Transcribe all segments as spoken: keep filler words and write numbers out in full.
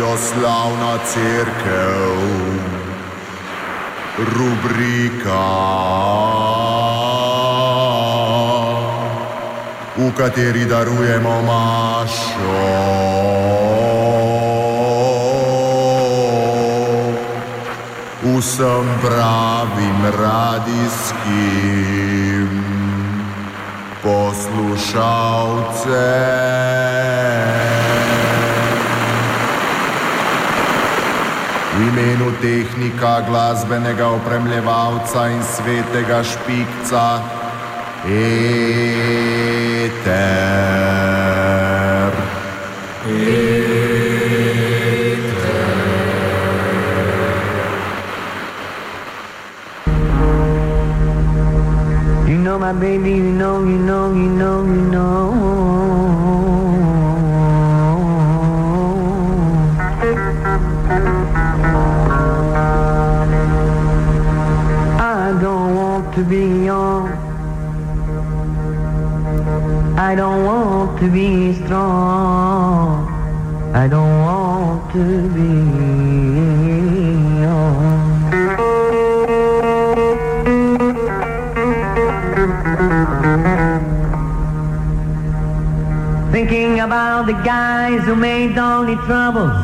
Slavna cerkev, rubrika, v kateri darujemo mašo vsem pravim radijskim poslušalcem. V imenu tehnika, glasbenega opremljevalca in svetega špikca Eter. You know my baby, you know, you know, you know, you know. I don't want to be young. I don't want to be strong. I don't want to be young. Thinking about the guys who made only troubles.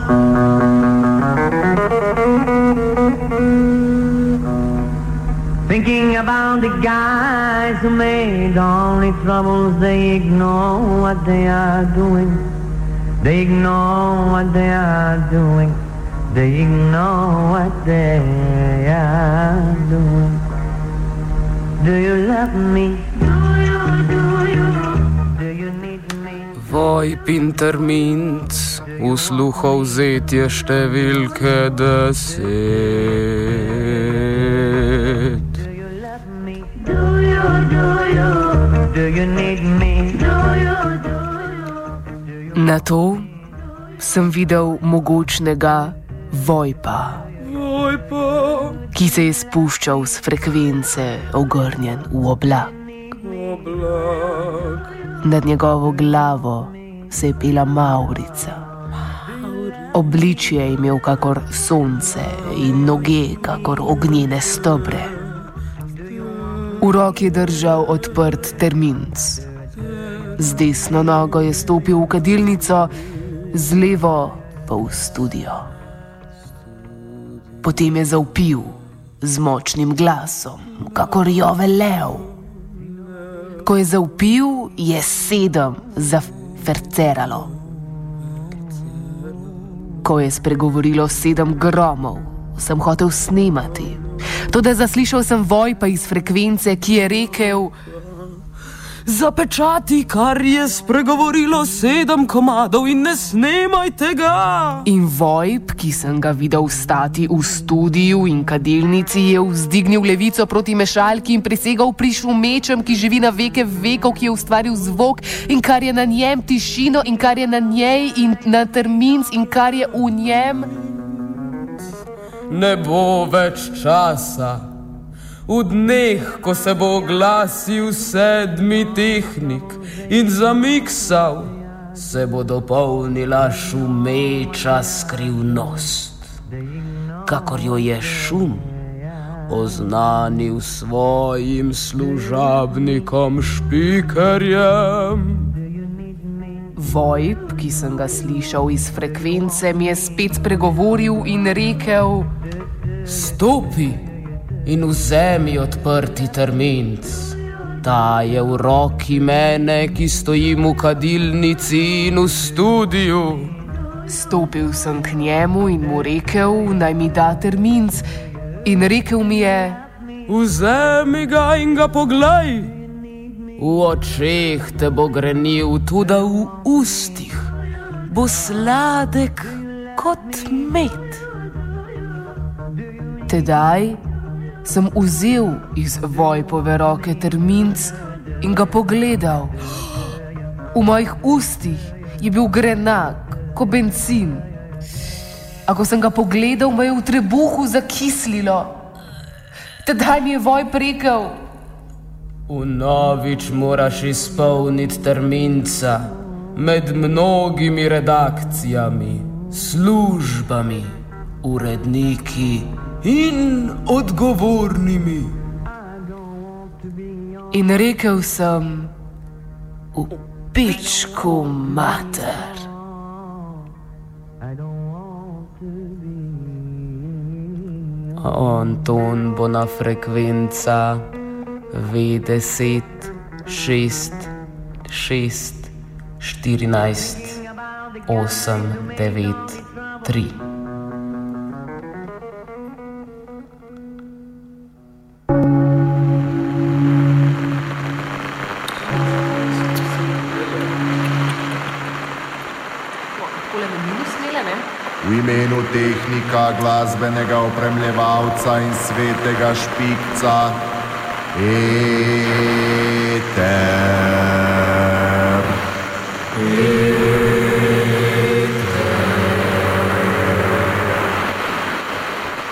Thinking about the guys who made only troubles. They ignore what they are doing. They ignore what they are doing. They ignore what they are doing. Do you love me? Do you, do you? Do you need me? Vojp in terminc, v sluho vzetje številke deset. Do you love me? Do you, do you? Do you need me? Do you, do you? Na to sem videl mogočnega Vojpa, Vojpa, ki se je spuščal s frekvence ogrnjen v oblak. oblak. Nad njegovo glavo se je pela mavrica. Obličje je imel kakor sonce in noge kakor ognjene stebre. V roki je držal odprt terminc. Z desno nogo je stopil v kadilnico, z levo pa v studio. Potem je zavpil z močnim glasom, kakor jove lev. Ko je zavpil, je sedem zaferceralo. Ko je spregovorilo sedem gromov, sem hotel snemati. Toda zaslišal sem Vojpa iz frekvence, ki je rekel: Zapečati, kar je spregovorilo sedem komadov in ne snemajte ga. In Vojp, ki sem ga videl stati v studiu in kadilnici, je vzdignil levico proti mešalki in prisegal pri šumečem, ki živi na veke vekov, ki je ustvaril zvok in kar je na njem, tišino in kar je na njej in na terminc in kar je v njem. Ne bo več časa. V dneh, ko se bo oglasil sedmi tehnik in zamiksal, se bo dopolnila šumeča skrivnost, kakor jo je šum oznanil svojim služabnikom špikerjem. Vojp, ki sem ga slišal iz frekvence, mi je spet spregovoril in rekel: Stopi in vzemi odprti terminc. Ta je v roki mene, ki stojim v kadilnici in v studiu. Stopil sem k njemu in mu rekel, naj mi da terminc, in rekel mi je: Vzemi ga in ga poglej. V očeh te bo grenil, tudi v ustih bo sladek kot med. Tedaj sem vzel iz Vojpove roke terminc in ga pogledal. V mojih ustih je bil grenak, ko bencin. A ko sem ga pogledal, me je v trebuhu zakislilo. Tedaj mi je Vojp rekel: Vnovič moraš izpolniti terminca med mnogimi redakcijami. službami, uredniki in odgovornimi. In rekel sem: v pičku mater. Anton bo na frekvenca V deset šest šest štirinajst osem devet tri. V imenu tehnika, glasbenega opremljevalca in svetega špikca, eter.